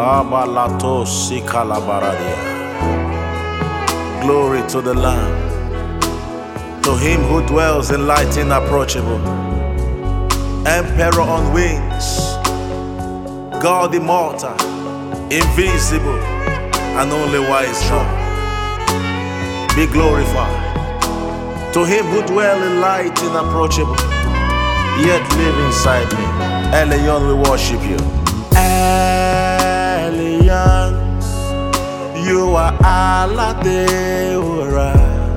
Abalato Sikalabaradia. Glory to the Lamb, to him who dwells in light inapproachable, Emperor on wings, God immortal, invisible, and only wise God. Be glorified. To him who dwells in light inapproachable, yet live inside me. Elion, we worship you. Elion, you are Alade Ora,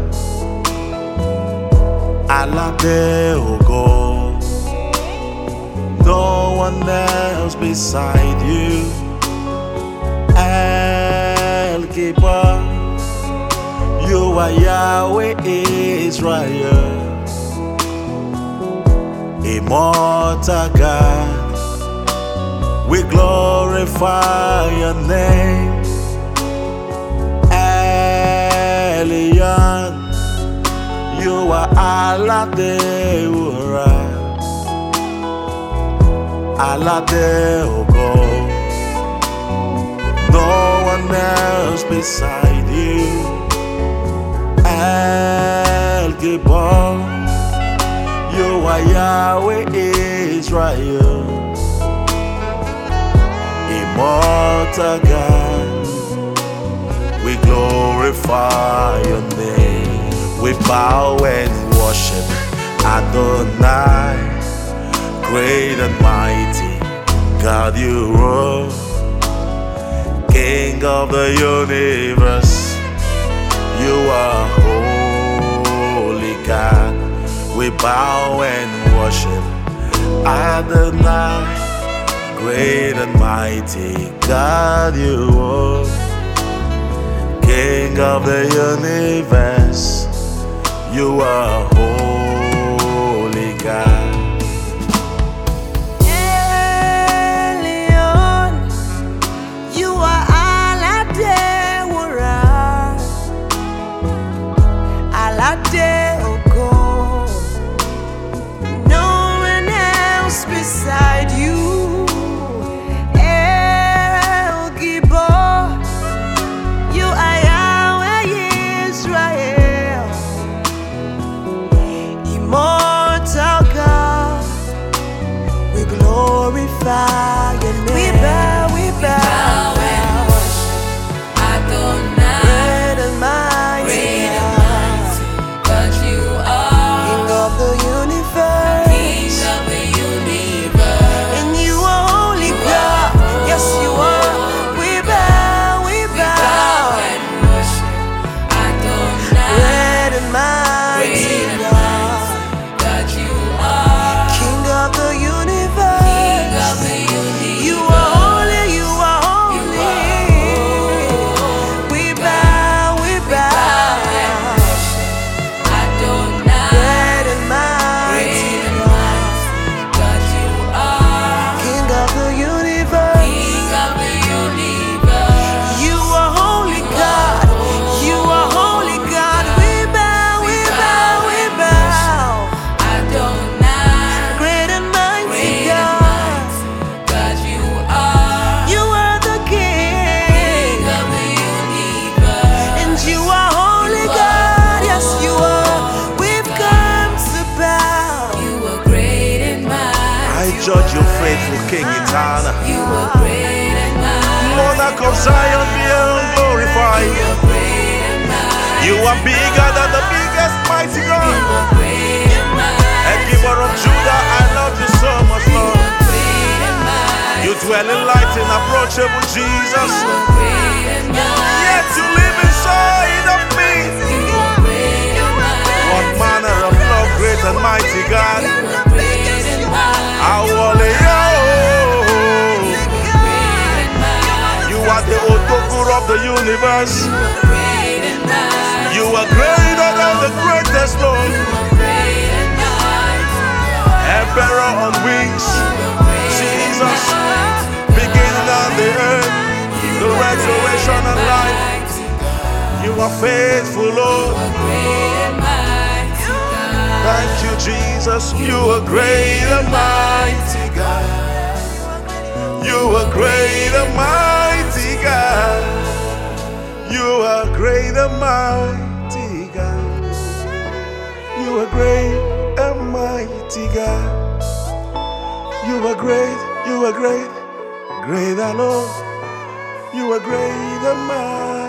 Alade Ogo. No one else beside you. El Gibor, you are Yahweh Israel, immortal God. We glorify your name. Elion, you are Alade Ura, Alade Ogo. No one else beside you. El Gibor, you are Yahweh Israel, immortal God. We glorify your name. We bow and worship Adonai, great and mighty God you are, King of the universe. You are holy God. We bow and worship Adonai, great and mighty God you are, King of the universe. You are holy God. Elion, you are Alade Ura, Alade Ogo. No one else beside you. El Gibor, you are Yahweh Israel, immortal God. We glorify your name. We bow and worship Adonai, great and mighty God you are, King of the universe. King of the universe. And you are holy God. Yes, you are. We bow And worship Adonai, great and mighty God, God you are, King of the King universe. of the universe. You are holy, you are holy. We bow Adonai, great and mighty God, God you are, King of the universe. King of the universe. You are holy God, you are holy God. We bow Adonai, great and mighty God. God you are, You are the King, King of the universe. and you are holy God. Yes, you are. We've come to bow. You are great and mighty. I judge you faithful King eternal, You are great and mighty. Monarch of Zion, be glorified. You are great and mighty. You are bigger than the biggest mighty You God. are great and mighty. Ekibar of Judah, I love you so much, Lord. Great and mighty. You dwell in light inapproachable, Jesus. Great and mighty. Yet you live inside of me. You are great and mighty. What manner of love, great and mighty God. You are great and mighty. Awole yo. You are the Otokur of the universe. Great and mighty. You are greater than the greatest, Lord. Great and mighty. Emperor on wings, Jesus, beginning on the earth, the resurrection and life. You are faithful, Lord. Thank you, Jesus. You are great and mighty God. You are great and mighty. mighty God. You are great and mighty God. You are great and mighty God. You are great, you are great, great and Lord. You are great and mighty.